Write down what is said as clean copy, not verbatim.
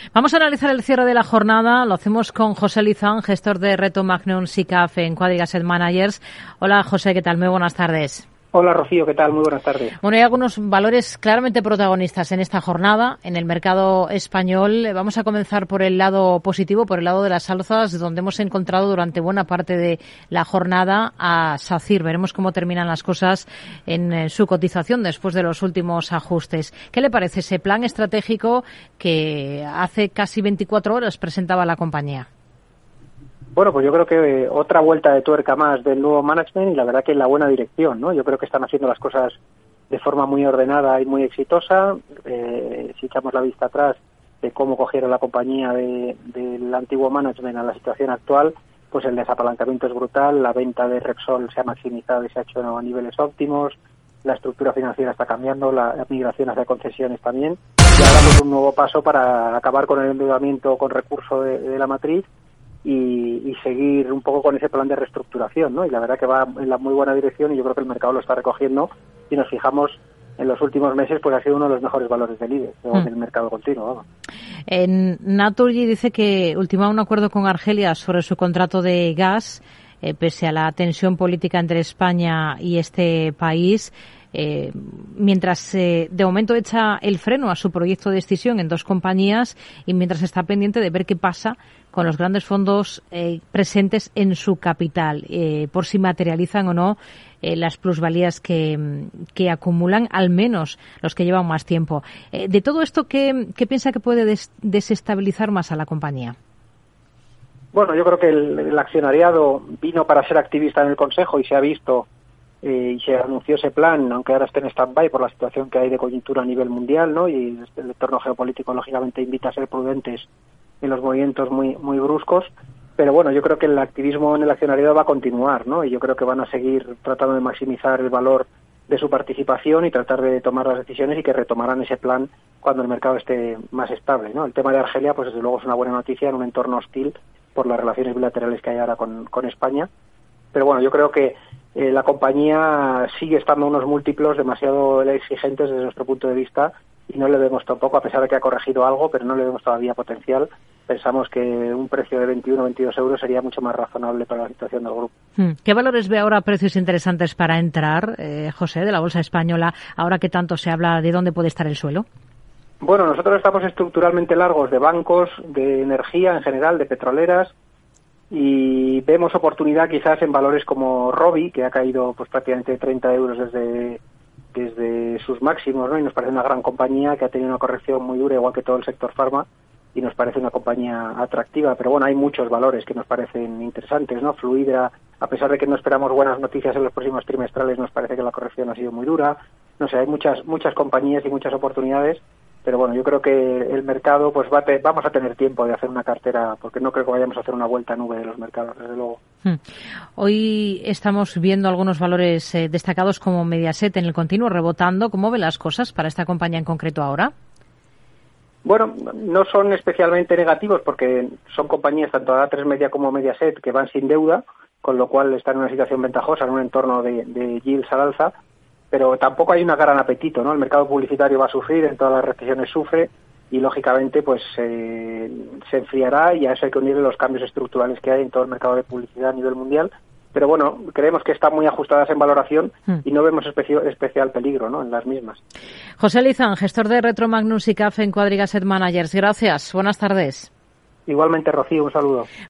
Vamos a analizar el cierre de la jornada. Lo hacemos con José Lizán, gestor de Reto Magnum SICAF en Quadriga Asset Managers. Hola, José, ¿qué tal? Muy buenas tardes. Hola, Rocío, ¿qué tal? Muy buenas tardes. Bueno, hay algunos valores claramente protagonistas en esta jornada en el mercado español. Vamos a comenzar por el lado positivo, por el lado de las alzas, donde hemos encontrado durante buena parte de la jornada a SACIR. Veremos cómo terminan las cosas en su cotización después de los últimos ajustes. ¿Qué le parece ese plan estratégico que hace casi 24 horas presentaba la compañía? Bueno, pues yo creo que otra vuelta de tuerca más del nuevo management y la verdad que en la buena dirección, ¿no? Yo creo que están haciendo las cosas de forma muy ordenada y muy exitosa. Si echamos la vista atrás de cómo cogieron la compañía del antiguo management a la situación actual, pues el desapalancamiento es brutal, la venta de Repsol se ha maximizado y se ha hecho a niveles óptimos, la estructura financiera está cambiando, la migración hacia concesiones también, y ahora pues un nuevo paso para acabar con el endeudamiento con recurso de la matriz y seguir un poco con ese plan de reestructuración, ¿no? Y la verdad que va en la muy buena dirección y yo creo que el mercado lo está recogiendo. Si nos fijamos en los últimos meses, pues ha sido uno de los mejores valores del IBEX, del mercado continuo. Vamos. En Naturgy dice que ultimaba un acuerdo con Argelia sobre su contrato de gas, pese a la tensión política entre España y este país. Mientras de momento echa el freno a su proyecto de escisión en dos compañías y mientras está pendiente de ver qué pasa con los grandes fondos presentes en su capital, por si materializan o no las plusvalías que acumulan, al menos los que llevan más tiempo. De todo esto, ¿qué piensa que puede desestabilizar más a la compañía? Bueno, yo creo que el accionariado vino para ser activista en el Consejo y se ha visto y se anunció ese plan, aunque ahora esté en stand-by por la situación que hay de coyuntura a nivel mundial, ¿no? Y el entorno geopolítico lógicamente invita a ser prudentes en los movimientos muy bruscos, pero bueno, yo creo que el activismo en el accionariado va a continuar, ¿no? Y yo creo que van a seguir tratando de maximizar el valor de su participación y tratar de tomar las decisiones y que retomarán ese plan cuando el mercado esté más estable, ¿no? El tema de Argelia, pues desde luego es una buena noticia en un entorno hostil por las relaciones bilaterales que hay ahora con España, pero bueno, yo creo que la compañía sigue estando a unos múltiplos demasiado exigentes desde nuestro punto de vista y no le vemos tampoco, a pesar de que ha corregido algo, pero no le vemos todavía potencial. Pensamos que un precio de 21 o 22 euros sería mucho más razonable para la situación del grupo. ¿Qué valores ve ahora precios interesantes para entrar, José, de la bolsa española, ahora que tanto se habla de dónde puede estar el suelo? Bueno, nosotros estamos estructuralmente largos de bancos, de energía en general, de petroleras, y vemos oportunidad quizás en valores como Robi, que ha caído pues prácticamente 30 euros desde sus máximos, ¿no? Y nos parece una gran compañía que ha tenido una corrección muy dura, igual que todo el sector farma, y nos parece una compañía atractiva. Pero bueno, hay muchos valores que nos parecen interesantes, ¿no? Fluidra, a pesar de que no esperamos buenas noticias en los próximos trimestrales, nos parece que la corrección ha sido muy dura. No sé, hay muchas compañías y muchas oportunidades. Pero bueno, yo creo que el mercado, pues vamos a tener tiempo de hacer una cartera, porque no creo que vayamos a hacer una vuelta a nube de los mercados, desde luego. Hoy estamos viendo algunos valores destacados como Mediaset en el continuo rebotando. ¿Cómo ve las cosas para esta compañía en concreto ahora? Bueno, no son especialmente negativos porque son compañías tanto A3 Media como Mediaset que van sin deuda, con lo cual están en una situación ventajosa, en un entorno de yields al alza. Pero tampoco hay un gran apetito, ¿no? El mercado publicitario va a sufrir, en todas las restricciones sufre y lógicamente pues se enfriará y a eso hay que unirle los cambios estructurales que hay en todo el mercado de publicidad a nivel mundial. Pero bueno, creemos que están muy ajustadas en valoración y no vemos especial peligro, ¿no? En las mismas. José Lizán, gestor de Retro Magnum SICAF en Quadriga Asset Managers. Gracias. Buenas tardes. Igualmente, Rocío, un saludo.